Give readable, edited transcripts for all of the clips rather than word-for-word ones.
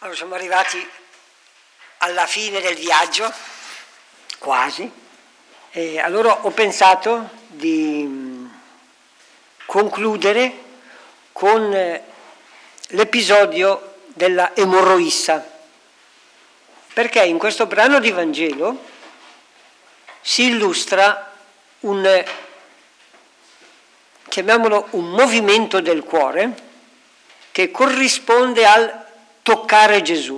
Allora, siamo arrivati alla fine del viaggio, quasi, e allora ho pensato di concludere con l'episodio della emorroissa, perché in questo brano di Vangelo si illustra chiamiamolo un movimento del cuore che corrisponde al toccare Gesù.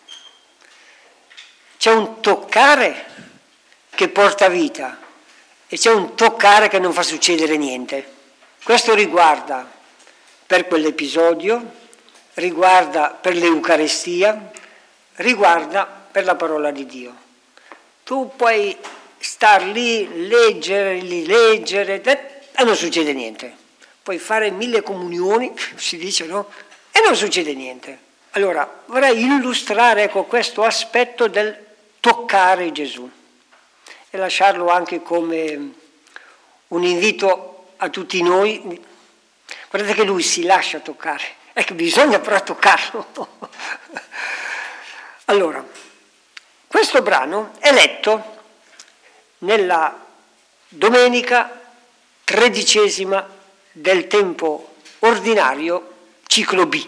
C'è un toccare che porta vita e c'è un toccare che non fa succedere niente. Questo riguarda per quell'episodio, riguarda per l'Eucaristia, riguarda per la parola di Dio. Tu puoi star lì, leggere e non succede niente. Puoi fare 1000 comunioni, si dice, no? E non succede niente. Allora, vorrei illustrare questo aspetto del toccare Gesù e lasciarlo anche come un invito a tutti noi. Guardate che lui si lascia toccare, è che bisogna però toccarlo. Allora, questo brano è letto nella domenica 13ª del tempo ordinario, ciclo B.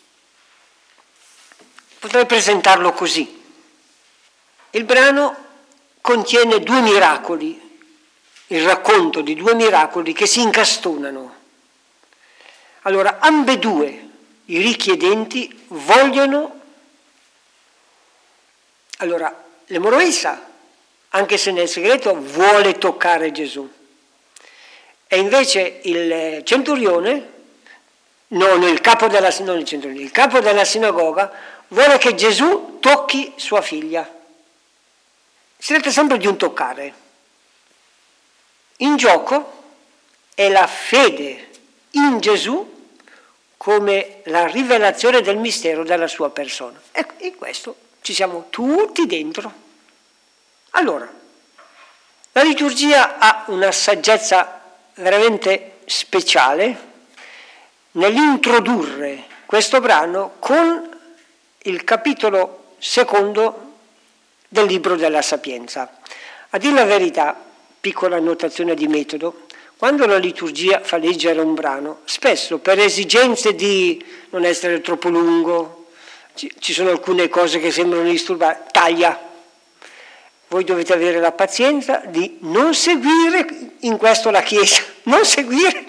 Potrei presentarlo così. Il brano contiene 2 miracoli, il racconto di 2 miracoli che si incastonano. Allora, ambedue i richiedenti vogliono. Allora, l'emorroissa, anche se nel segreto, vuole toccare Gesù. E invece il centurione, il capo della sinagoga, vuole che Gesù tocchi sua figlia. Si tratta sempre di un toccare. In gioco è la fede in Gesù come la rivelazione del mistero della sua persona. E in questo ci siamo tutti dentro. Allora, la liturgia ha una saggezza veramente speciale nell'introdurre questo brano con il capitolo 2 del libro della Sapienza. A dire la verità, piccola annotazione di metodo, quando la liturgia fa leggere un brano, spesso per esigenze di non essere troppo lungo, ci sono alcune cose che sembrano disturbare, taglia. Voi dovete avere la pazienza di non seguire in questo la Chiesa, non seguire,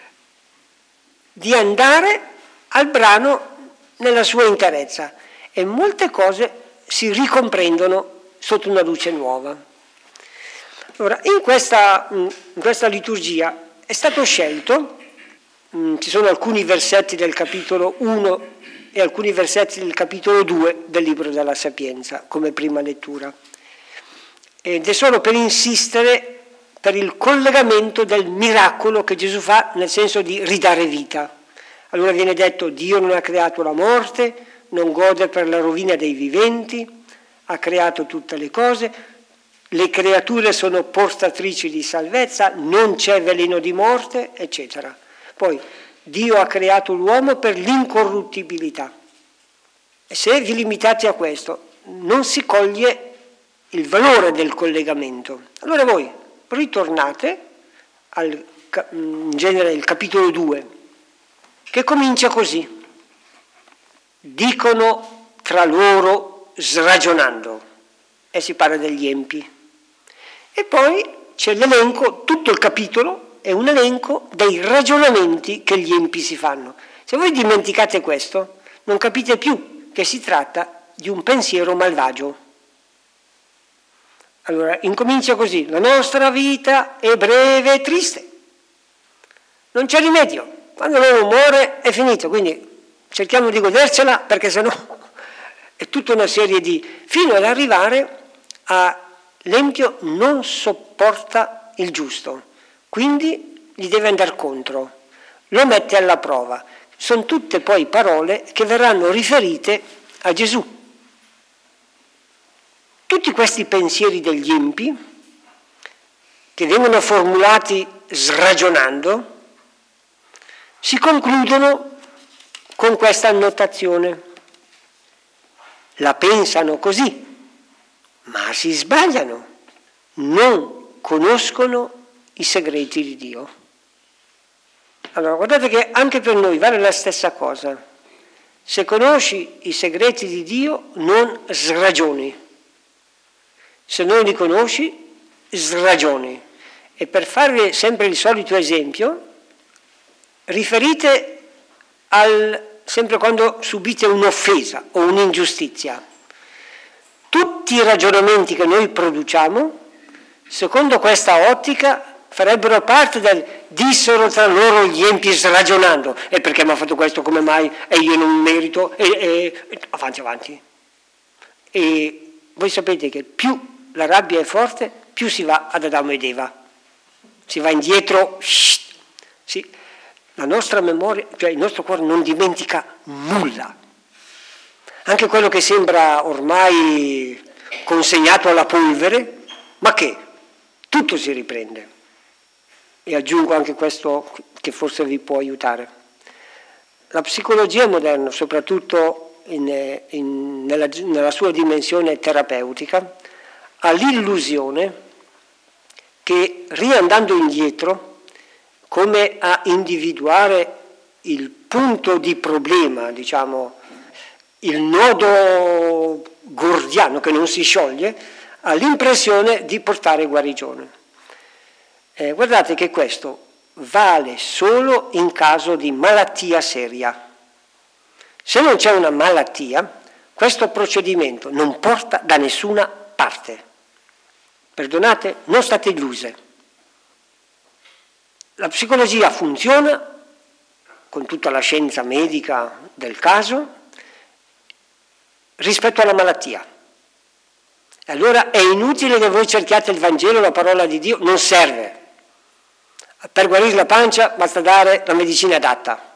di andare al brano nella sua interezza. E molte cose si ricomprendono sotto una luce nuova. Allora, in questa liturgia è stato scelto, ci sono alcuni versetti del capitolo 1 e alcuni versetti del capitolo 2 del libro della Sapienza come prima lettura. Ed è solo per insistere per il collegamento del miracolo che Gesù fa, nel senso di ridare vita. Allora viene detto: Dio non ha creato la morte, non gode per la rovina dei viventi, ha creato tutte le cose, le creature sono portatrici di salvezza, non c'è veleno di morte, eccetera. Poi Dio ha creato l'uomo per l'incorruttibilità. E se vi limitate a questo, non si coglie il valore del collegamento. Allora voi ritornate in genere il capitolo 2, che comincia così. Dicono tra loro sragionando, e si parla degli empi. E poi c'è l'elenco, tutto il capitolo è un elenco dei ragionamenti che gli empi si fanno. Se voi dimenticate questo, non capite più che si tratta di un pensiero malvagio. Allora, incomincia così: la nostra vita è breve e triste, non c'è rimedio, quando l'uomo muore è finito, quindi cerchiamo di godercela, perché sennò è tutta una serie fino ad arrivare a l'empio non sopporta il giusto, quindi gli deve andare contro, lo mette alla prova. Sono tutte poi parole che verranno riferite a Gesù. Tutti questi pensieri degli empi, che vengono formulati sragionando, si concludono con questa annotazione: la pensano così, ma si sbagliano, non conoscono i segreti di Dio. Allora, guardate che anche per noi vale la stessa cosa. Se conosci i segreti di Dio, non sragioni. Se non li conosci, sragioni. E per farvi sempre il solito esempio, riferite sempre quando subite un'offesa o un'ingiustizia. Tutti i ragionamenti che noi produciamo, secondo questa ottica, farebbero parte del dissero tra loro gli empi ragionando. E perché mi ha fatto questo, come mai? E io non merito, e avanti. E voi sapete che più la rabbia è forte, più si va ad Adamo ed Eva. Si va indietro, sì. La nostra memoria, cioè il nostro cuore non dimentica nulla. Anche quello che sembra ormai consegnato alla polvere, ma che tutto si riprende. E aggiungo anche questo che forse vi può aiutare. La psicologia moderna, soprattutto nella sua dimensione terapeutica, ha l'illusione che riandando indietro, come a individuare il punto di problema, diciamo, il nodo gordiano che non si scioglie, ha l'impressione di portare guarigione. Guardate che questo vale solo in caso di malattia seria. Se non c'è una malattia, questo procedimento non porta da nessuna parte. Perdonate, non state illuse. La psicologia funziona con tutta la scienza medica del caso rispetto alla malattia. E allora è inutile che voi cerchiate il Vangelo, la parola di Dio, non serve. Per guarire la pancia basta dare la medicina adatta,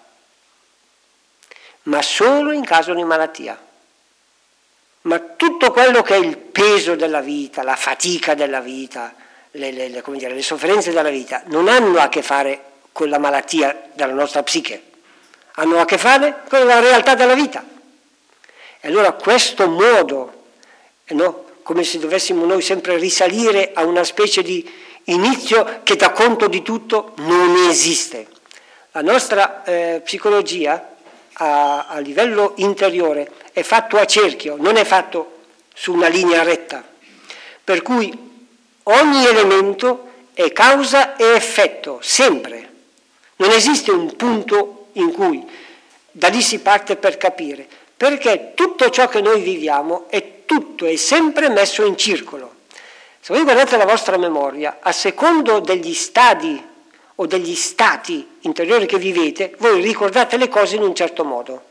ma solo in caso di malattia. Ma tutto quello che è il peso della vita, la fatica della vita, le sofferenze della vita, non hanno a che fare con la malattia della nostra psiche, hanno a che fare con la realtà della vita. E allora questo modo, come se dovessimo noi sempre risalire a una specie di inizio che dà conto di tutto, non esiste. La nostra psicologia a livello interiore è fatto a cerchio, non è fatto su una linea retta, per cui ogni elemento è causa e effetto, sempre. Non esiste un punto in cui da lì si parte per capire, perché tutto ciò che noi viviamo è sempre messo in circolo. Se voi guardate la vostra memoria, a secondo degli stadi o degli stati interiori che vivete, voi ricordate le cose in un certo modo.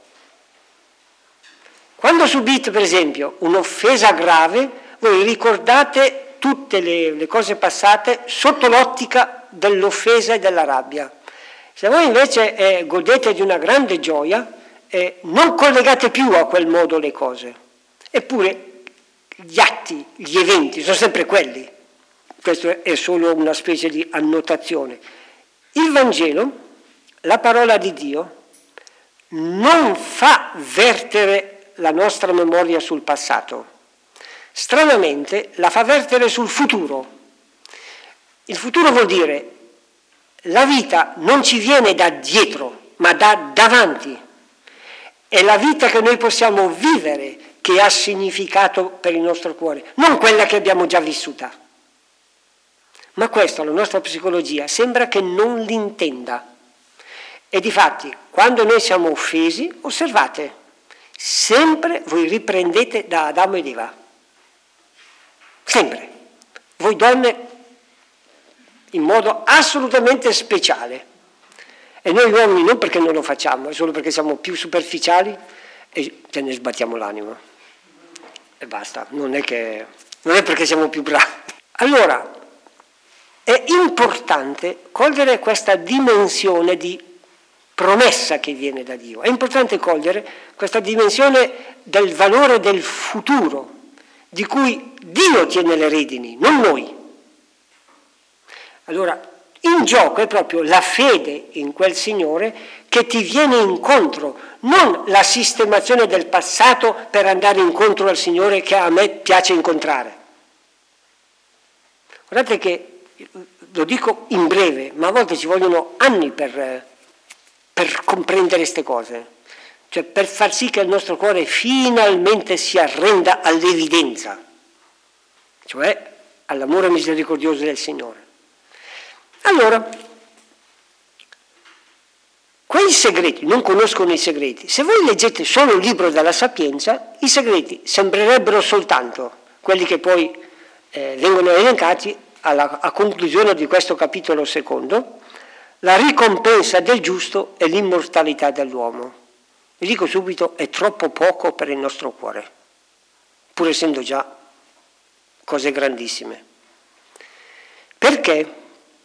Quando subite, per esempio, un'offesa grave, voi ricordate tutte le cose passate sotto l'ottica dell'offesa e della rabbia. Se voi invece godete di una grande gioia, non collegate più a quel modo le cose. Eppure gli atti, gli eventi sono sempre quelli. Questo è solo una specie di annotazione. Il Vangelo, la parola di Dio, non fa vertere la nostra memoria sul passato. Stranamente la fa vertere sul futuro. Il futuro vuol dire la vita non ci viene da dietro, ma da davanti. È la vita che noi possiamo vivere che ha significato per il nostro cuore, non quella che abbiamo già vissuta. Ma questo la nostra psicologia sembra che non l'intenda. E difatti, quando noi siamo offesi, osservate, sempre voi riprendete da Adamo ed Eva. Sempre. Voi donne in modo assolutamente speciale. E noi uomini non perché non lo facciamo, è solo perché siamo più superficiali e ce ne sbattiamo l'anima. E basta, non è perché siamo più bravi. Allora, è importante cogliere questa dimensione di promessa che viene da Dio. È importante cogliere questa dimensione del valore del futuro, di cui Dio tiene le redini, non noi. Allora, in gioco è proprio la fede in quel Signore che ti viene incontro, non la sistemazione del passato per andare incontro al Signore che a me piace incontrare. Guardate che, lo dico in breve, ma a volte ci vogliono anni per comprendere queste cose, cioè per far sì che il nostro cuore finalmente si arrenda all'evidenza, cioè all'amore misericordioso del Signore. Allora, quei segreti non conoscono i segreti. Se voi leggete solo il libro della Sapienza, i segreti sembrerebbero soltanto quelli che poi vengono elencati a conclusione di questo capitolo secondo, la ricompensa del giusto e l'immortalità dell'uomo. Vi dico subito, è troppo poco per il nostro cuore, pur essendo già cose grandissime. Perché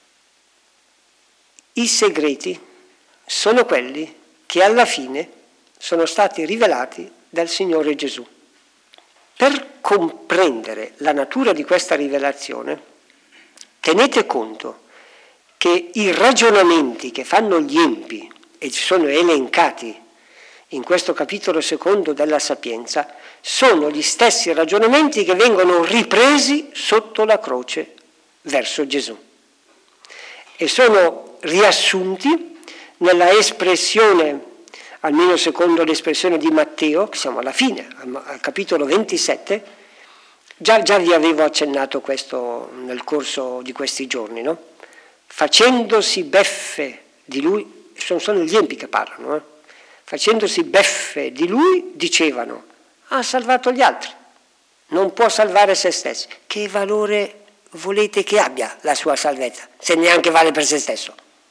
i segreti sono quelli che alla fine sono stati rivelati dal Signore Gesù. Per comprendere la natura di questa rivelazione, tenete conto che i ragionamenti che fanno gli empi, e ci sono elencati in questo capitolo secondo della Sapienza, sono gli stessi ragionamenti che vengono ripresi sotto la croce verso Gesù. E sono riassunti nella espressione, almeno secondo l'espressione di Matteo, che siamo alla fine, al capitolo 27, già vi avevo accennato questo nel corso di questi giorni, no? Facendosi beffe di lui, sono gli empi che parlano, facendosi beffe di lui, dicevano, ha salvato gli altri, non può salvare se stesso. Che valore volete che abbia la sua salvezza, se neanche vale per se stesso?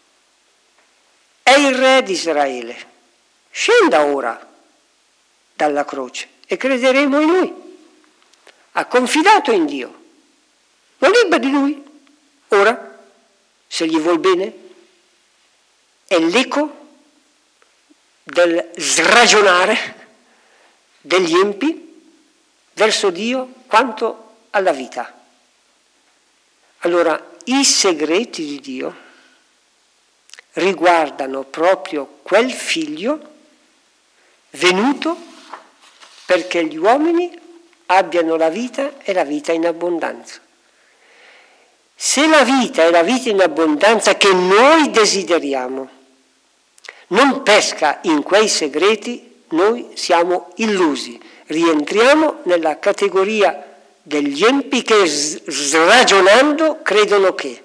È il re di Israele, scenda ora dalla croce e crederemo in lui. Ha confidato in Dio, lo liberi lui. Ora, se gli vuol bene, è l'eco del sragionare degli empi verso Dio quanto alla vita. Allora, i segreti di Dio riguardano proprio quel figlio venuto perché gli uomini abbiano la vita e la vita in abbondanza. Se la vita è la vita in abbondanza che noi desideriamo, non pesca in quei segreti, noi siamo illusi, rientriamo nella categoria degli empi che sragionando credono che.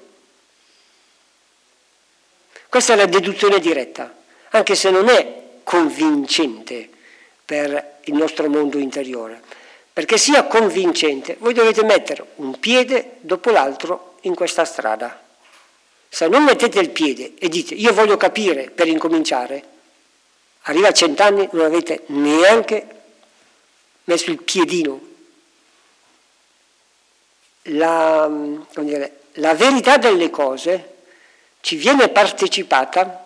Questa è la deduzione diretta, anche se non è convincente per il nostro mondo interiore. Perché sia convincente, voi dovete mettere un piede dopo l'altro in questa strada. Se non mettete il piede e dite io voglio capire per incominciare, arriva a 100 anni non avete neanche messo il piedino. La verità delle cose ci viene partecipata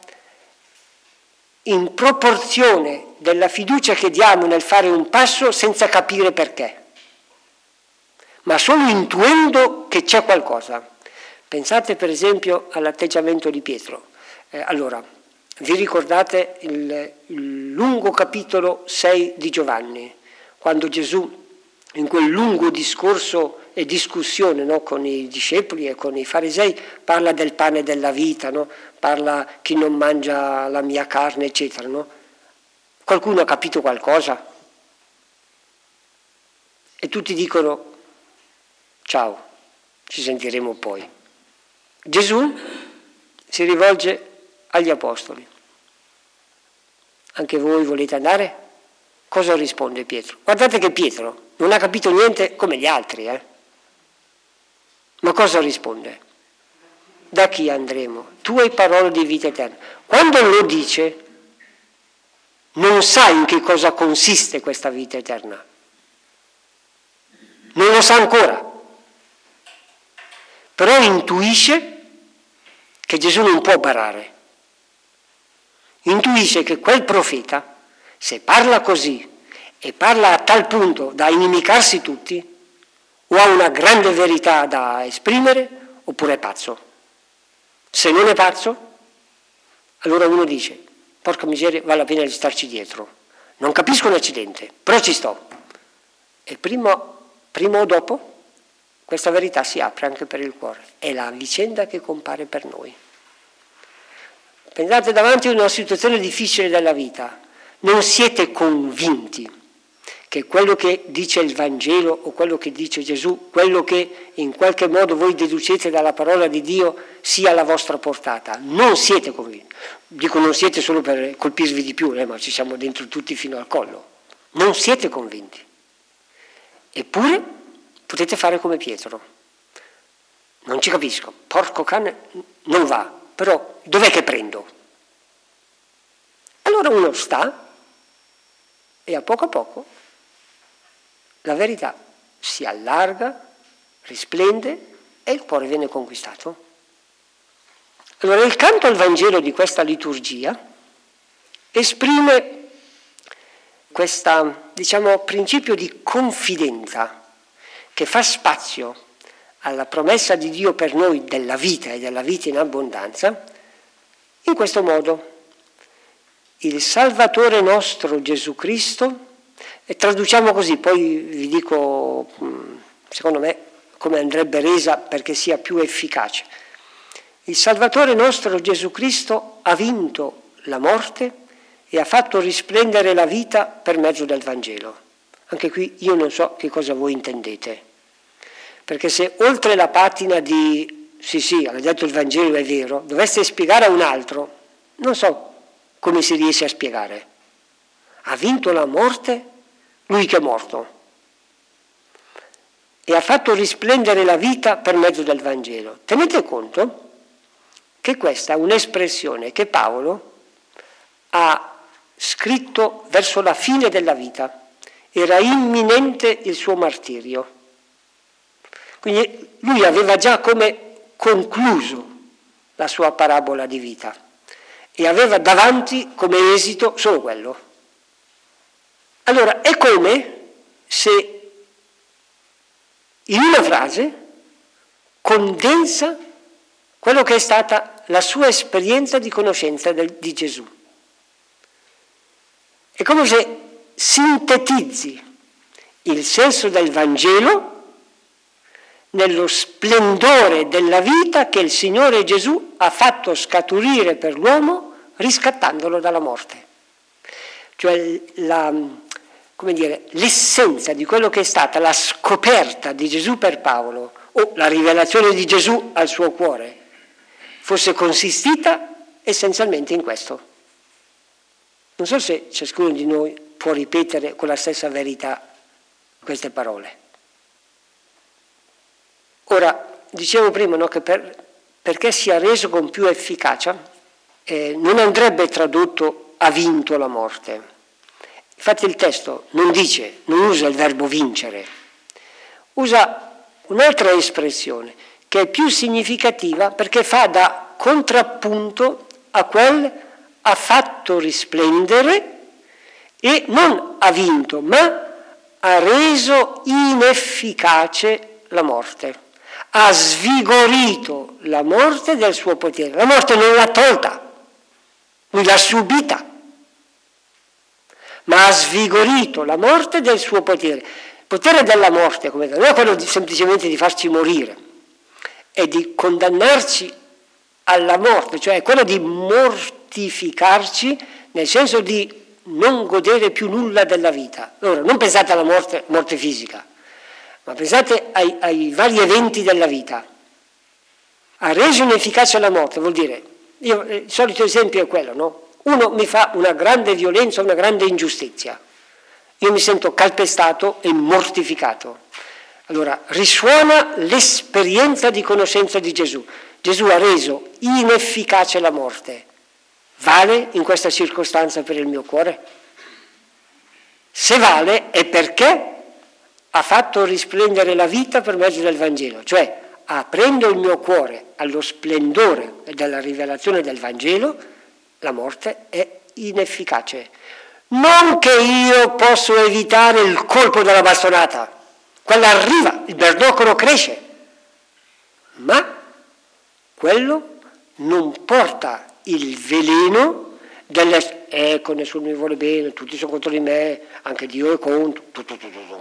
in proporzione della fiducia che diamo nel fare un passo senza capire perché, ma solo intuendo che c'è qualcosa. Pensate per esempio all'atteggiamento di Pietro. Allora, vi ricordate il lungo capitolo 6 di Giovanni, quando Gesù in quel lungo discorso e discussione, no, con i discepoli e con i farisei parla del pane della vita, no? Parla chi non mangia la mia carne, eccetera. No? Qualcuno ha capito qualcosa? E tutti dicono ciao, ci sentiremo poi. Gesù si rivolge agli apostoli. Anche voi volete andare? Cosa risponde Pietro? Guardate che Pietro non ha capito niente come gli altri, Ma cosa risponde? Da chi andremo? Tu hai parole di vita eterna. Quando lo dice, non sa in che cosa consiste questa vita eterna. Non lo sa ancora. Però intuisce che Gesù non può barare. Intuisce che quel profeta, se parla così e parla a tal punto da inimicarsi tutti, o ha una grande verità da esprimere, oppure è pazzo. Se non è pazzo, allora uno dice, porca miseria, vale la pena di starci dietro. Non capisco un accidente, però ci sto. E prima o dopo questa verità si apre anche per il cuore. È la vicenda che compare per noi. Pensate davanti a una situazione difficile della vita, non siete convinti che quello che dice il Vangelo o quello che dice Gesù, quello che in qualche modo voi deducete dalla parola di Dio sia alla vostra portata. Non siete convinti. Dico non siete solo per colpirvi di più, ma ci siamo dentro tutti fino al collo. Non siete convinti. Eppure potete fare come Pietro. Non ci capisco, porco cane, non va, però dov'è che prendo? Allora uno sta e a poco la verità si allarga, risplende e il cuore viene conquistato. Allora il canto al Vangelo di questa liturgia esprime questo, principio di confidenza che fa spazio alla promessa di Dio per noi della vita e della vita in abbondanza in questo modo. Il Salvatore nostro Gesù Cristo, e traduciamo così, poi vi dico, secondo me, come andrebbe resa perché sia più efficace. Il Salvatore nostro Gesù Cristo ha vinto la morte e ha fatto risplendere la vita per mezzo del Vangelo. Anche qui io non so che cosa voi intendete, perché se oltre la patina di sì, ha detto il Vangelo è vero, doveste spiegare a un altro, non so come si riesce a spiegare. Ha vinto la morte lui che è morto e ha fatto risplendere la vita per mezzo del Vangelo. Tenete conto che questa è un'espressione che Paolo ha scritto verso la fine della vita. Era imminente il suo martirio. Quindi lui aveva già come concluso la sua parabola di vita e aveva davanti come esito solo quello. Allora è come se in una frase condensa quello che è stata la sua esperienza di conoscenza di Gesù. È come se sintetizzi il senso del Vangelo nello splendore della vita che il Signore Gesù ha fatto scaturire per l'uomo riscattandolo dalla morte. Cioè l'essenza di quello che è stata la scoperta di Gesù per Paolo o la rivelazione di Gesù al suo cuore fosse consistita essenzialmente in questo. Non so se ciascuno di noi può ripetere con la stessa verità queste parole. Ora, dicevo prima che perché sia reso con più efficacia, non andrebbe tradotto ha vinto la morte. Infatti il testo non usa il verbo vincere, usa un'altra espressione che è più significativa perché fa da contrappunto a quel ha fatto risplendere e non ha vinto, ma ha reso inefficace la morte. Ha svigorito la morte del suo potere. La morte non l'ha tolta, lui l'ha subita, ma ha svigorito la morte del suo potere. Il potere della morte, non è quello semplicemente di farci morire, è di condannarci alla morte, cioè è quello di mortificarci nel senso di non godere più nulla della vita. Allora, non pensate alla morte fisica, ma pensate ai vari eventi della vita. Ha reso inefficace la morte, vuol dire, il solito esempio è quello, no? Uno mi fa una grande violenza, una grande ingiustizia, io mi sento calpestato e mortificato. Allora risuona l'esperienza di conoscenza di Gesù. Gesù ha reso inefficace la morte. Vale in questa circostanza per il mio cuore? Se vale è perché ha fatto risplendere la vita per mezzo del Vangelo, cioè aprendo il mio cuore allo splendore della rivelazione del Vangelo, la morte è inefficace. Non che io posso evitare il colpo della bastonata, quella arriva, il bernoccolo cresce, ma quello non porta il veleno delle ecco, nessuno mi vuole bene, tutti sono contro di me, anche Dio è contro, tutto.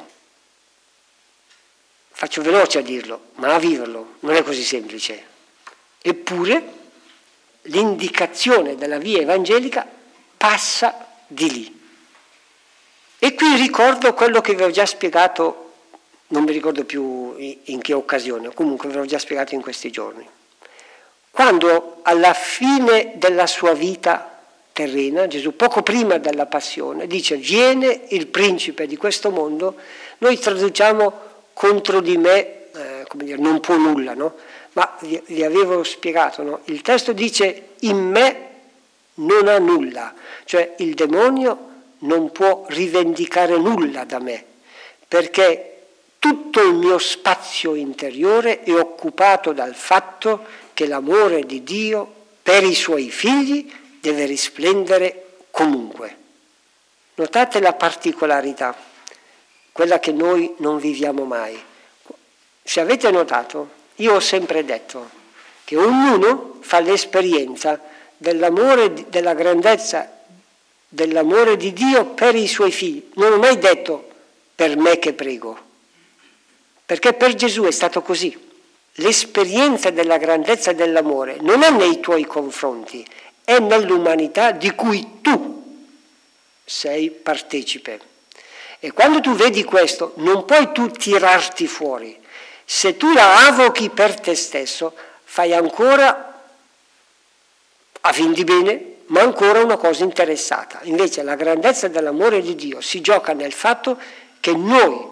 Faccio veloce a dirlo, ma a viverlo non è così semplice. Eppure l'indicazione della via evangelica passa di lì. E qui ricordo quello che vi ho già spiegato, non mi ricordo più in che occasione, comunque ve l'ho già spiegato in questi giorni. Quando alla fine della sua vita terrena, Gesù poco prima della passione, dice viene il principe di questo mondo, noi traduciamo contro di me, non può nulla, no? Ma vi avevo spiegato, no? Il testo dice in me non ha nulla, cioè il demonio non può rivendicare nulla da me, perché tutto il mio spazio interiore è occupato dal fatto che l'amore di Dio per i suoi figli deve risplendere comunque. Notate la particolarità, quella che noi non viviamo mai. Se avete notato, io ho sempre detto che ognuno fa l'esperienza dell'amore, della grandezza dell'amore di Dio per i suoi figli. Non ho mai detto per me che prego, perché per Gesù è stato così. L'esperienza della grandezza dell'amore non è nei tuoi confronti, è nell'umanità di cui tu sei partecipe. E quando tu vedi questo, non puoi tu tirarti fuori. Se tu la avochi per te stesso, fai ancora a fin di bene, ma ancora una cosa interessata. Invece la grandezza dell'amore di Dio si gioca nel fatto che noi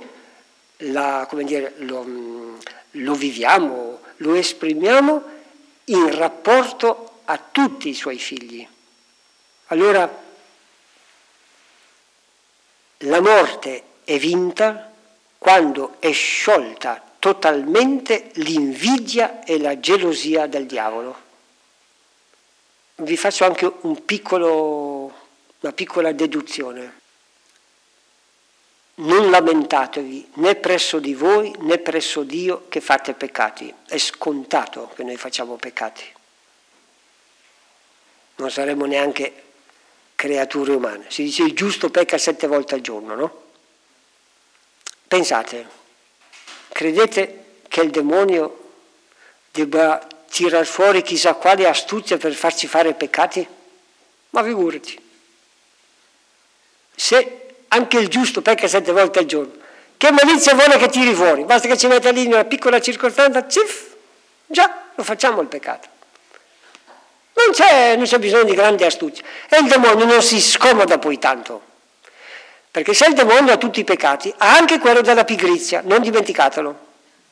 lo viviamo, lo esprimiamo in rapporto a tutti i suoi figli. Allora, la morte è vinta quando è sciolta totalmente l'invidia e la gelosia del diavolo. Vi faccio anche una piccola deduzione. Non lamentatevi né presso di voi né presso Dio che fate peccati. È scontato che noi facciamo peccati. Non saremo neanche creature umane. Si dice il giusto pecca 7 volte al giorno, no? Pensate, credete che il demonio debba tirar fuori chissà quale astuzia per farci fare peccati? Ma figurati. Se anche il giusto pecca 7 volte al giorno, che malizia vuole che tiri fuori? Basta che ci metta lì in una piccola circostanza, già lo facciamo il peccato. Non c'è bisogno di grandi astuzie. E il demonio non si scomoda poi tanto. Perché se il demonio ha tutti i peccati, ha anche quello della pigrizia, non dimenticatelo.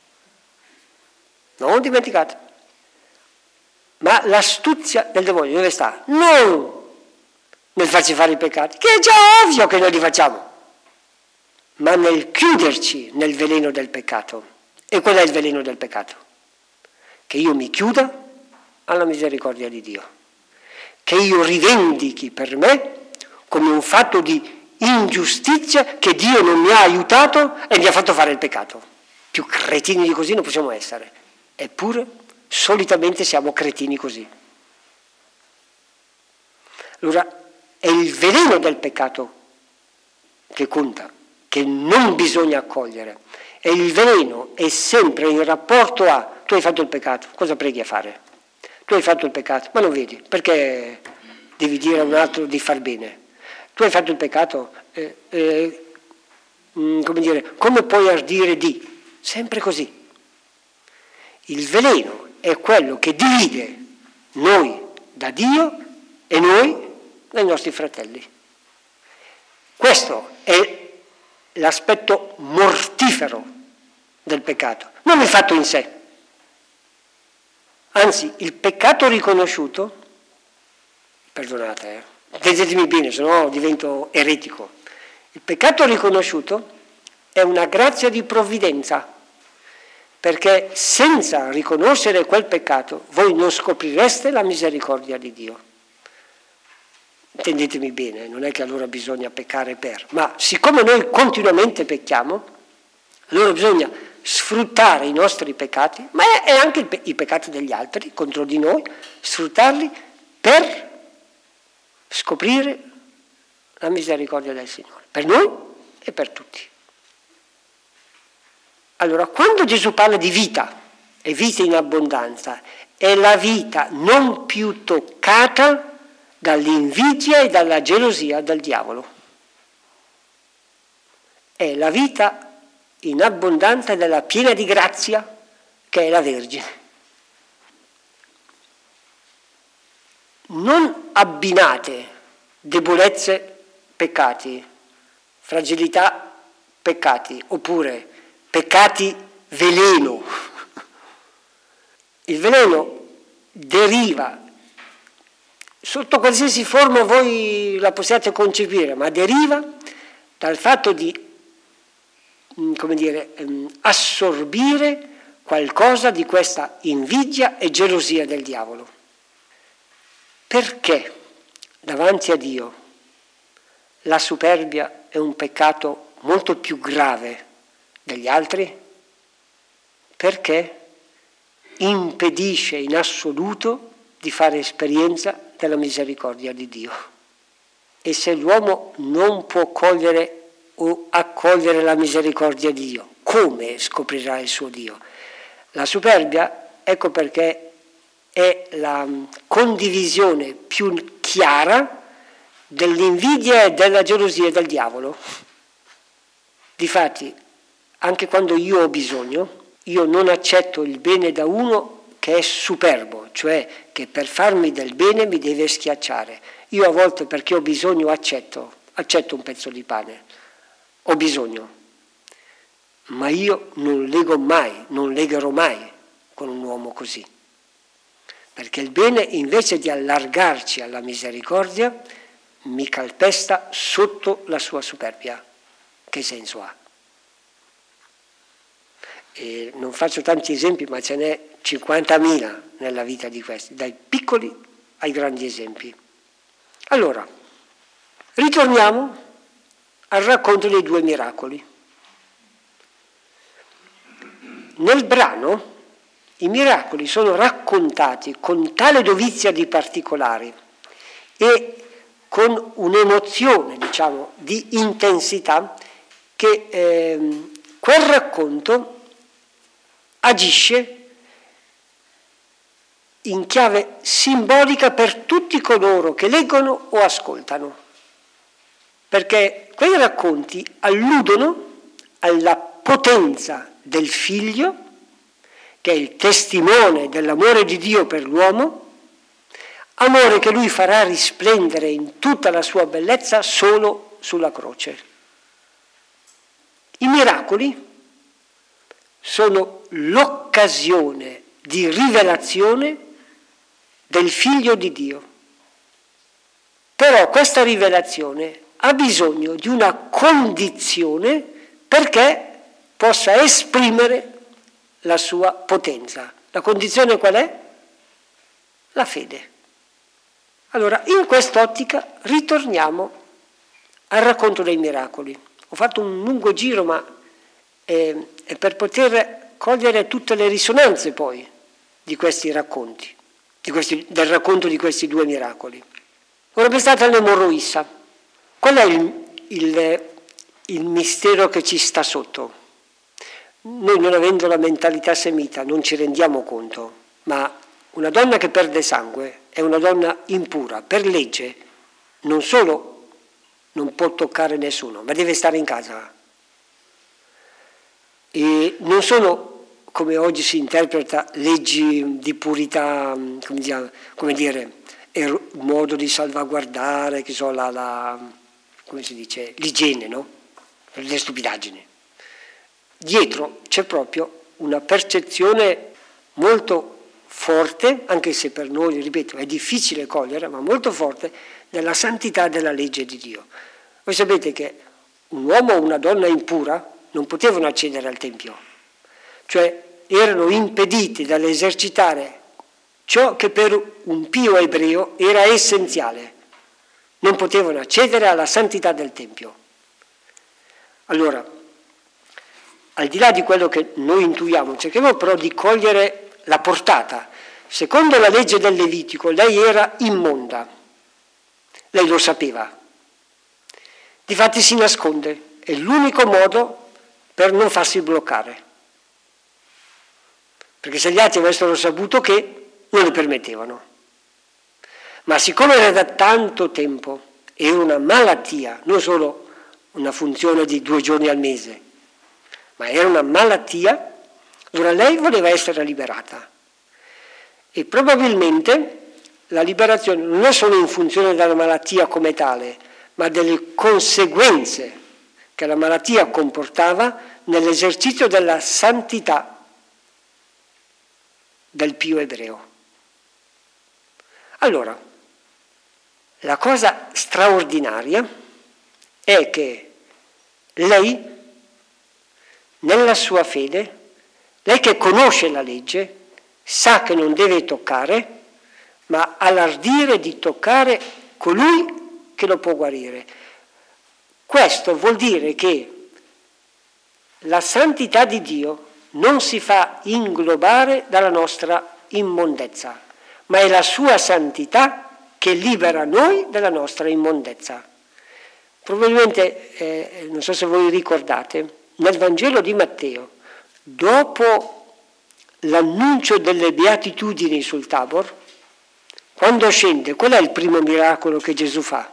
Non dimenticate. Ma l'astuzia del demonio dove sta? Non nel farci fare i peccati, che è già ovvio che noi li facciamo, ma nel chiuderci nel veleno del peccato. E qual è il veleno del peccato? Che io mi chiuda alla misericordia di Dio, che io rivendichi per me come un fatto di ingiustizia che Dio non mi ha aiutato e mi ha fatto fare il peccato. Più cretini di così non possiamo essere, eppure solitamente siamo cretini così. Allora è il veleno del peccato che conta, che non bisogna accogliere. E il veleno è sempre in rapporto a tu hai fatto il peccato, cosa preghi a fare? Tu hai fatto il peccato, ma non vedi, perché devi dire a un altro di far bene? Tu hai fatto il peccato, come puoi ardire di? Sempre così. Il veleno è quello che divide noi da Dio e noi dai nostri fratelli. Questo è l'aspetto mortifero del peccato, non il fatto in sé. Anzi, il peccato riconosciuto, perdonate, vedetemi bene, se no divento eretico. Il peccato riconosciuto è una grazia di provvidenza, perché senza riconoscere quel peccato voi non scoprireste la misericordia di Dio. Intendetemi bene, non è che allora bisogna peccare ma siccome noi continuamente pecchiamo, allora bisogna sfruttare i nostri peccati, ma è anche i peccati degli altri contro di noi, sfruttarli per scoprire la misericordia del Signore, per noi e per tutti. Allora, quando Gesù parla di vita e vita in abbondanza, è la vita non più toccata dall'invidia e dalla gelosia del diavolo. È la vita in abbondanza della piena di grazia che è la Vergine. Non abbinate debolezze, peccati, fragilità, peccati, oppure peccati veleno. Il veleno deriva, sotto qualsiasi forma voi la possiate concepire, ma deriva dal fatto di, assorbire qualcosa di questa invidia e gelosia del diavolo. Perché davanti a Dio la superbia è un peccato molto più grave degli altri? Perché impedisce in assoluto di fare esperienza della misericordia di Dio. E se l'uomo non può cogliere o accogliere la misericordia di Dio, come scoprirà il suo Dio? La superbia, ecco perché è la condivisione più chiara dell'invidia e della gelosia del diavolo. Difatti, anche quando io ho bisogno, io non accetto il bene da uno che è superbo, cioè che per farmi del bene mi deve schiacciare. Io a volte, perché ho bisogno, accetto un pezzo di pane, ho bisogno, ma io non legherò mai con un uomo così, perché il bene, invece di allargarci alla misericordia, mi calpesta sotto la sua superbia. Che senso ha? E non faccio tanti esempi, ma ce n'è 50.000 nella vita di questi, dai piccoli ai grandi esempi. Allora, ritorniamo al racconto dei 2 miracoli. Nel brano i miracoli sono raccontati con tale dovizia di particolari e con un'emozione, di intensità, che quel racconto agisce in chiave simbolica per tutti coloro che leggono o ascoltano, perché quei racconti alludono alla potenza del Figlio, che è il testimone dell'amore di Dio per l'uomo, amore che Lui farà risplendere in tutta la sua bellezza solo sulla croce. I miracoli sono l'occasione di rivelazione del Figlio di Dio. Però questa rivelazione ha bisogno di una condizione perché possa esprimere la sua potenza. La condizione qual è? La fede. Allora, in quest'ottica ritorniamo al racconto dei miracoli. Ho fatto un lungo giro, ma è per poter cogliere tutte le risonanze poi di questi racconti, del racconto di questi 2 miracoli. Ora pensate all'emorroissa. Qual è il mistero che ci sta sotto? Noi, non avendo la mentalità semita, non ci rendiamo conto, ma una donna che perde sangue è una donna impura. Per legge non solo non può toccare nessuno, ma deve stare in casa. E non sono, come oggi si interpreta, leggi di purità, come dire, un modo di salvaguardare, come si dice, l'igiene, no? Le stupidaggini. Dietro c'è proprio una percezione molto forte, anche se per noi, ripeto, è difficile cogliere, ma molto forte, della santità della legge di Dio. Voi sapete che un uomo o una donna impura non potevano accedere al Tempio, cioè erano impediti dall'esercitare ciò che per un pio ebreo era essenziale. Non potevano accedere alla santità del Tempio. Allora, al di là di quello che noi intuiamo, cerchiamo però di cogliere la portata. Secondo la legge del Levitico, lei era immonda. Lei lo sapeva. Difatti si nasconde, è l'unico modo per non farsi bloccare. Perché se gli altri avessero saputo che, non le permettevano. Ma siccome era da tanto tempo, era una malattia, non solo una funzione di 2 giorni al mese, ma era una malattia, allora lei voleva essere liberata. E probabilmente la liberazione non è solo in funzione della malattia come tale, ma delle conseguenze che la malattia comportava nell'esercizio della santità del pio ebreo. Allora, la cosa straordinaria è che lei, nella sua fede, lei che conosce la legge, sa che non deve toccare, ma ha l'ardire di toccare colui che lo può guarire. Questo vuol dire che la santità di Dio non si fa inglobare dalla nostra immondezza, ma è la sua santità che libera noi dalla nostra immondezza. Probabilmente, non so se voi ricordate, nel Vangelo di Matteo, dopo l'annuncio delle beatitudini sul Tabor, quando scende, qual è il primo miracolo che Gesù fa?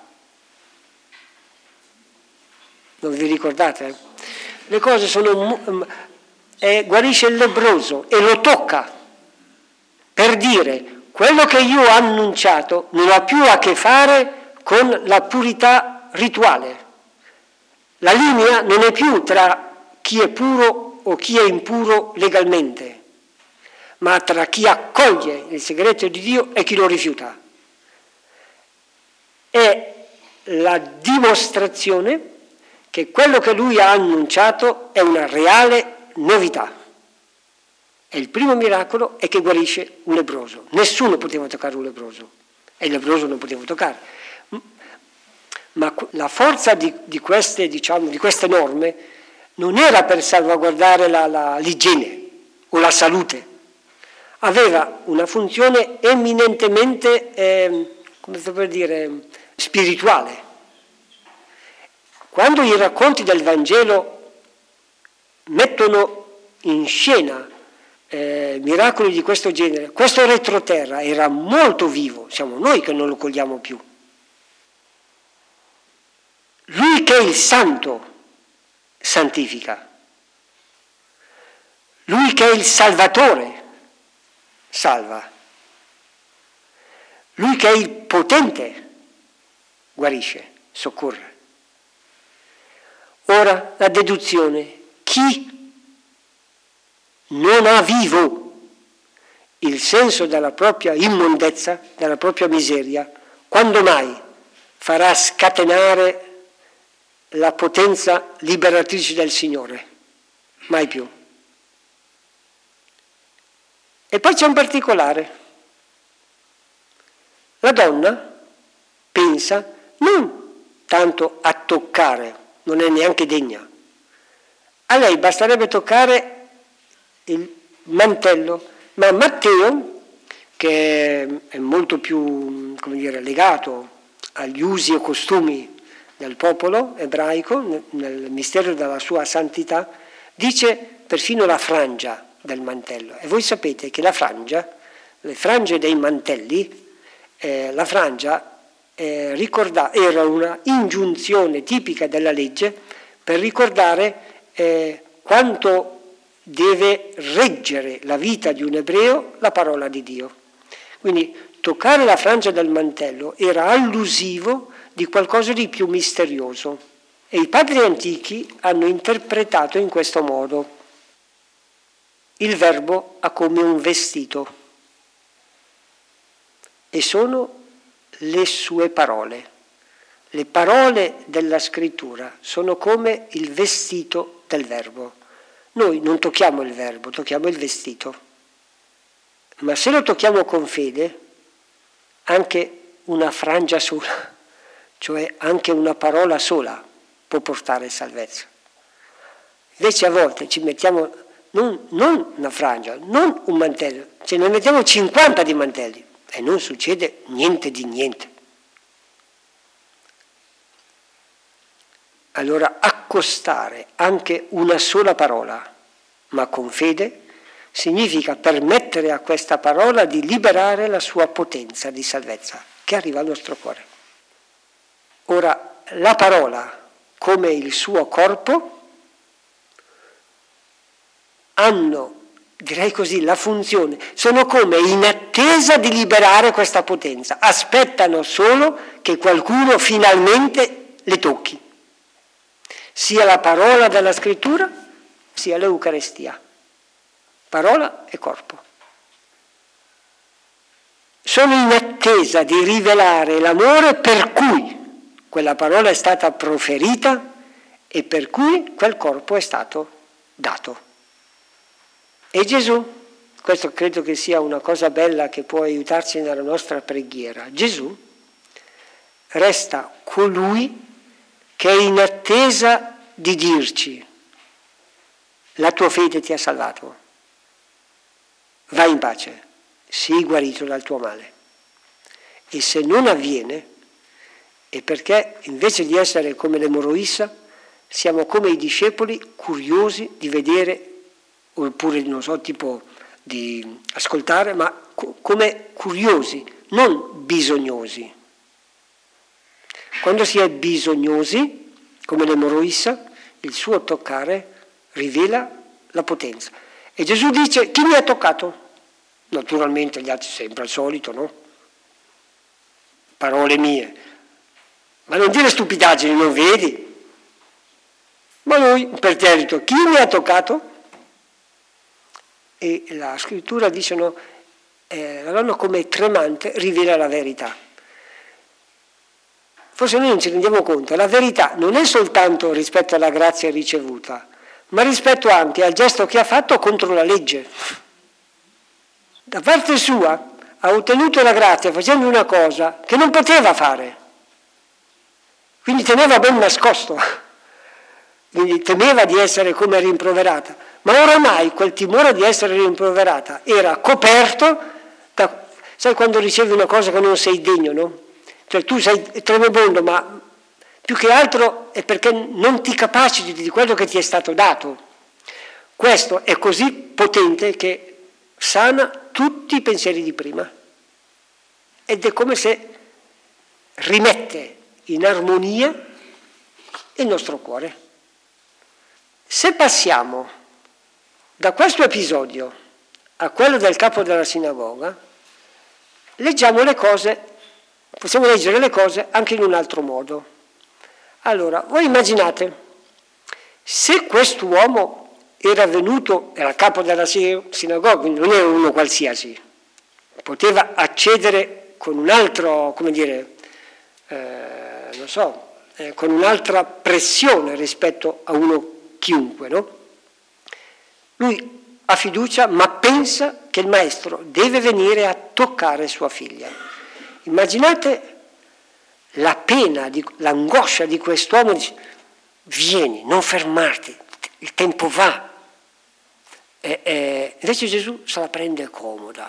Non vi ricordate? Le cose sono... guarisce il lebbroso e lo tocca per dire quello che io ho annunciato non ha più a che fare con la purità rituale. La linea non è più tra chi è puro o chi è impuro legalmente, ma tra chi accoglie il segreto di Dio e chi lo rifiuta. È la dimostrazione che quello che lui ha annunciato è una reale novità. E il primo miracolo è che guarisce un lebbroso. Nessuno poteva toccare un lebbroso e il lebbroso non poteva toccare. Ma la forza di queste norme non era per salvaguardare l'igiene o la salute, aveva una funzione eminentemente, spirituale. Quando i racconti del Vangelo mettono in scena miracoli di questo genere, questo retroterra era molto vivo, siamo noi che non lo cogliamo più. Lui che è il santo santifica, lui che è il salvatore salva, lui che è il potente guarisce, soccorre. Ora la deduzione: chi non ha vivo il senso della propria immondezza, della propria miseria, quando mai farà scatenare la potenza liberatrice del Signore? Mai più. E poi c'è un particolare. La donna pensa non tanto a toccare, non è neanche degna. A lei basterebbe toccare il mantello, ma Matteo, che è molto più, legato agli usi e costumi del popolo ebraico, nel mistero della sua santità, dice perfino la frangia del mantello. E voi sapete che le frange dei mantelli, la frangia era una ingiunzione tipica della legge per ricordare quanto deve reggere la vita di un ebreo la parola di Dio. Quindi toccare la frangia del mantello era allusivo di qualcosa di più misterioso e i padri antichi hanno interpretato in questo modo. Il verbo ha come un vestito e sono le sue parole. Le parole della scrittura sono come il vestito del verbo. Noi non tocchiamo il verbo, tocchiamo il vestito. Ma se lo tocchiamo con fede, anche una frangia sola, cioè anche una parola sola, può portare salvezza. Invece a volte ci mettiamo non una frangia, non un mantello, ce ne mettiamo 50 di mantelli e non succede niente di niente. allora accostare anche una sola parola, ma con fede, significa permettere a questa parola di liberare la sua potenza di salvezza che arriva al nostro cuore. Ora, la parola, come il suo corpo, hanno, direi così, la funzione, sono come in attesa di liberare questa potenza, aspettano solo che qualcuno finalmente le tocchi, sia la parola della scrittura, sia l'Eucaristia, parola e corpo. Sono in attesa di rivelare l'amore per cui quella parola è stata proferita e per cui quel corpo è stato dato. E Gesù, questo credo che sia una cosa bella che può aiutarci nella nostra preghiera, Gesù resta colui che è in attesa di dirci: la tua fede ti ha salvato, vai in pace, sii guarito dal tuo male. E se non avviene, è perché invece di essere come l'emorroissa, siamo come i discepoli curiosi di vedere, oppure non so, tipo di ascoltare, ma come curiosi, non bisognosi. Quando si è bisognosi, come l'emorroissa, il suo toccare rivela la potenza. E Gesù dice: chi mi ha toccato? Naturalmente gli altri sempre al solito, no? Parole mie. Ma non dire stupidaggini, non vedi? Ma lui, imperterrito, chi mi ha toccato? E la scrittura dice, no, la donna come tremante rivela la verità. Forse noi non ci rendiamo conto, la verità non è soltanto rispetto alla grazia ricevuta, ma rispetto anche al gesto che ha fatto contro la legge. Da parte sua ha ottenuto la grazia facendo una cosa che non poteva fare, quindi teneva ben nascosto, quindi temeva di essere come rimproverata, ma oramai quel timore di essere rimproverata era coperto da, sai quando ricevi una cosa che non sei degno, no? Cioè tu sei tremebondo, ma più che altro è perché non ti capaciti di quello che ti è stato dato. Questo è così potente che sana tutti i pensieri di prima ed è come se rimette in armonia il nostro cuore. Se passiamo da questo episodio a quello del capo della sinagoga, leggiamo le cose, possiamo leggere le cose anche in un altro modo. Allora, voi immaginate, se quest'uomo era capo della sinagoga, quindi non era uno qualsiasi, poteva accedere con un altro, come dire, con un'altra pressione rispetto a uno chiunque, no? Lui ha fiducia, ma pensa che il maestro deve venire a toccare sua figlia. Immaginate la pena, l'angoscia di quest'uomo, dice: vieni, non fermarti, il tempo va. Invece Gesù se la prende comoda.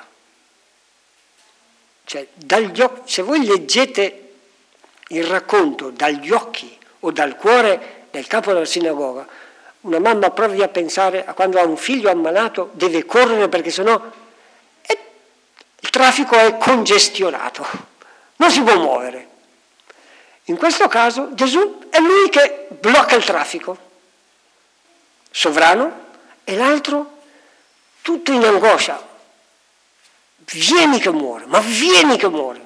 Cioè, se voi leggete il racconto dagli occhi o dal cuore del capo della sinagoga, una mamma provi a pensare a quando ha un figlio ammalato, deve correre perché sennò il traffico è congestionato, non si può muovere. In questo caso Gesù è lui che blocca il traffico, sovrano, e l'altro tutto in angoscia. Vieni che muore, ma vieni che muore.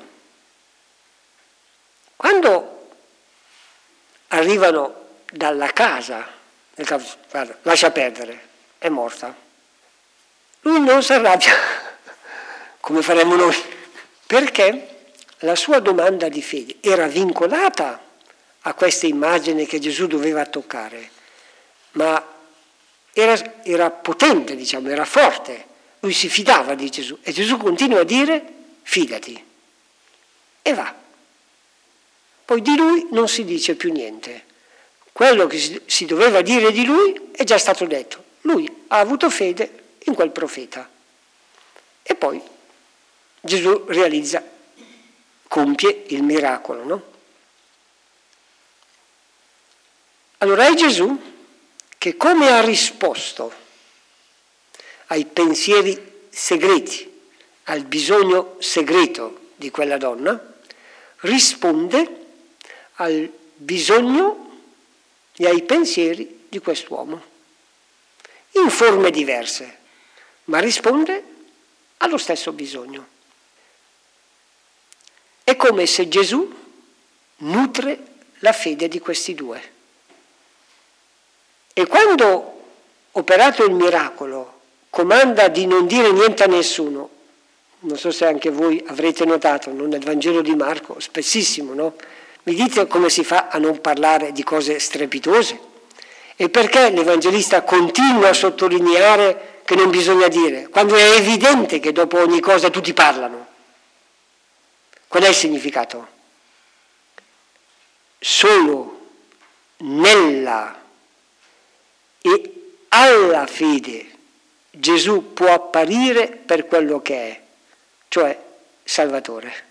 Quando arrivano dalla casa, guarda, lascia perdere, è morta. Lui non si arrabbia, come faremmo noi, perché la sua domanda di fede era vincolata a questa immagine che Gesù doveva toccare, ma era potente, diciamo, era forte. Lui si fidava di Gesù e Gesù continua a dire: fidati, e va. Poi di lui non si dice più niente. Quello che si doveva dire di lui è già stato detto. Lui ha avuto fede in quel profeta. E poi Gesù compie il miracolo, no? Allora è Gesù che, come ha risposto ai pensieri segreti, al bisogno segreto di quella donna, risponde al bisogno e ai pensieri di quest'uomo, in forme diverse, ma risponde allo stesso bisogno. È come se Gesù nutre la fede di questi due. E quando, operato il miracolo, comanda di non dire niente a nessuno, non so se anche voi avrete notato, no? Nel Vangelo di Marco, spessissimo, no? Mi dite come si fa a non parlare di cose strepitose? E perché l'Evangelista continua a sottolineare che non bisogna dire, quando è evidente che dopo ogni cosa tutti parlano? Qual è il significato? Solo nella e alla fede Gesù può apparire per quello che è, cioè Salvatore.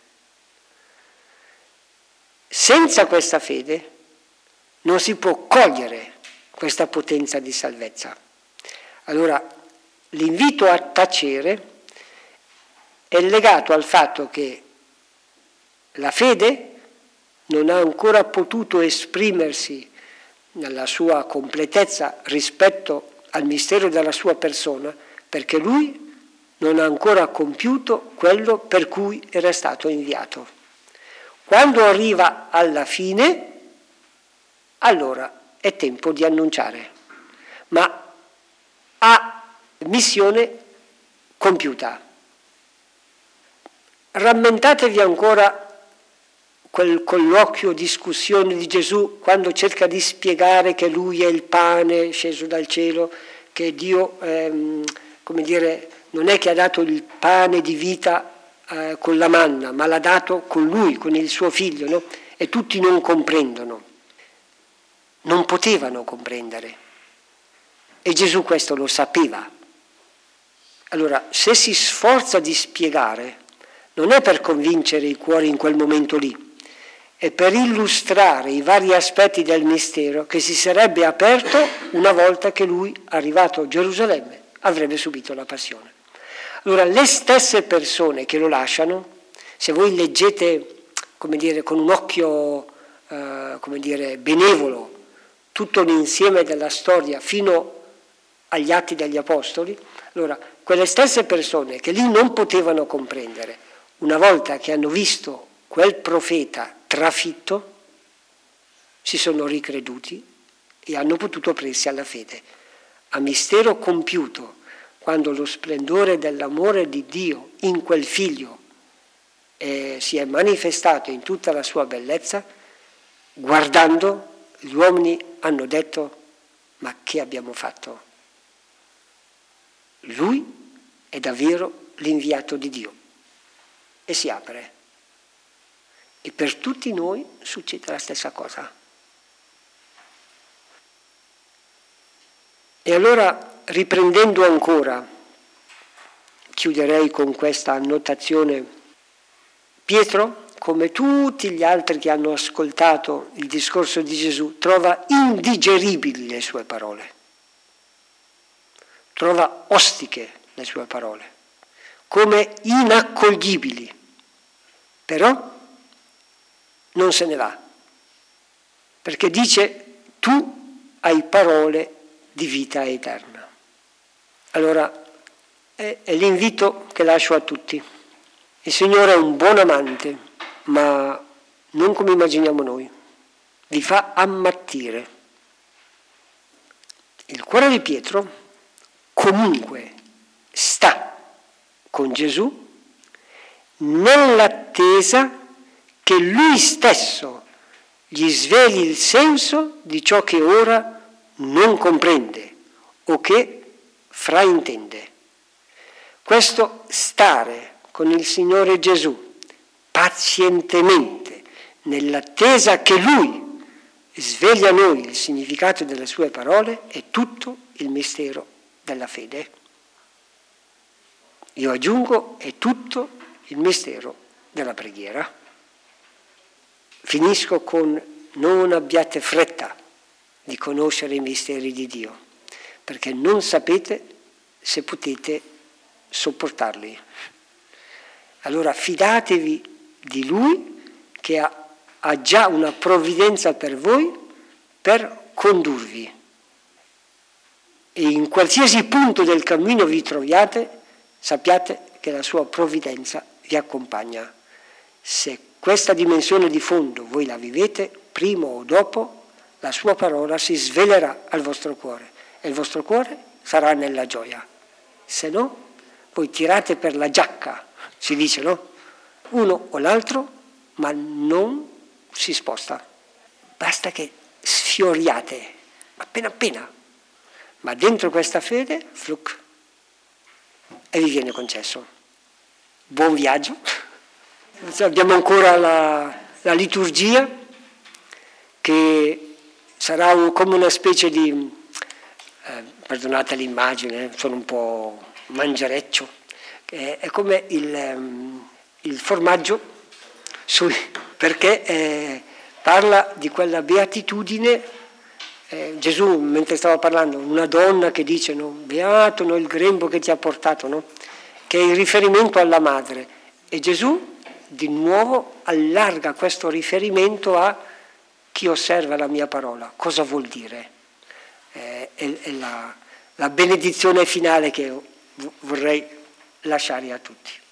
Senza questa fede non si può cogliere questa potenza di salvezza. Allora, l'invito a tacere è legato al fatto che la fede non ha ancora potuto esprimersi nella sua completezza rispetto al mistero della sua persona, perché lui non ha ancora compiuto quello per cui era stato inviato. Quando arriva alla fine, allora è tempo di annunciare, ma ha missione compiuta. Rammentatevi ancora quel colloquio, discussione di Gesù quando cerca di spiegare che lui è il pane sceso dal cielo, che Dio, non è che ha dato il pane di vita con la manna, ma l'ha dato con lui, con il suo figlio, no? E tutti non comprendono, non potevano comprendere. E Gesù questo lo sapeva. Allora, se si sforza di spiegare, non è per convincere i cuori in quel momento lì, è per illustrare i vari aspetti del mistero che si sarebbe aperto una volta che lui, arrivato a Gerusalemme, avrebbe subito la passione. Allora, le stesse persone che lo lasciano, se voi leggete, con un occhio, benevolo, tutto l'insieme della storia fino agli Atti degli Apostoli, allora, quelle stesse persone che lì non potevano comprendere, una volta che hanno visto quel profeta trafitto, si sono ricreduti e hanno potuto aprirsi alla fede. A mistero compiuto, quando lo splendore dell'amore di Dio in quel figlio si è manifestato in tutta la sua bellezza, guardando, gli uomini hanno detto: ma che abbiamo fatto? Lui è davvero l'inviato di Dio. E si apre. E per tutti noi succede la stessa cosa. E allora, riprendendo ancora, chiuderei con questa annotazione: Pietro, come tutti gli altri che hanno ascoltato il discorso di Gesù, trova indigeribili le sue parole, trova ostiche le sue parole, come inaccoglibili, però non se ne va, perché dice: tu hai parole di vita eterna. Allora è l'invito che lascio a tutti. Il Signore è un buon amante, ma non come immaginiamo noi, vi fa ammattire. Il cuore di Pietro comunque sta con Gesù nell'attesa che lui stesso gli sveli il senso di ciò che ora non comprende o che fraintende. Questo stare con il Signore Gesù pazientemente nell'attesa che lui svegli a noi il significato delle sue parole è tutto il mistero della fede. Io aggiungo, è tutto il mistero della preghiera. Finisco con: non abbiate fretta di conoscere i misteri di Dio, perché non sapete se potete sopportarli. Allora fidatevi di Lui che ha già una provvidenza per voi per condurvi. E in qualsiasi punto del cammino vi troviate, sappiate che la sua provvidenza vi accompagna. Se questa dimensione di fondo voi la vivete, prima o dopo, la sua parola si svelerà al vostro cuore e il vostro cuore sarà nella gioia. Se no, voi tirate per la giacca, si dice, no? Uno o l'altro, ma non si sposta. Basta che sfioriate, appena, ma dentro questa fede, fluc, e vi viene concesso. Buon viaggio. Abbiamo ancora la liturgia, che sarà come una specie di, perdonate l'immagine, sono un po' mangereccio, è come il formaggio, perché parla di quella beatitudine. Gesù, mentre stava parlando, una donna che dice, no, beato il grembo che ti ha portato, no? Che è il riferimento alla madre. E Gesù di nuovo allarga questo riferimento a chi osserva la mia parola. Cosa vuol dire? È la benedizione finale che vorrei lasciare a tutti.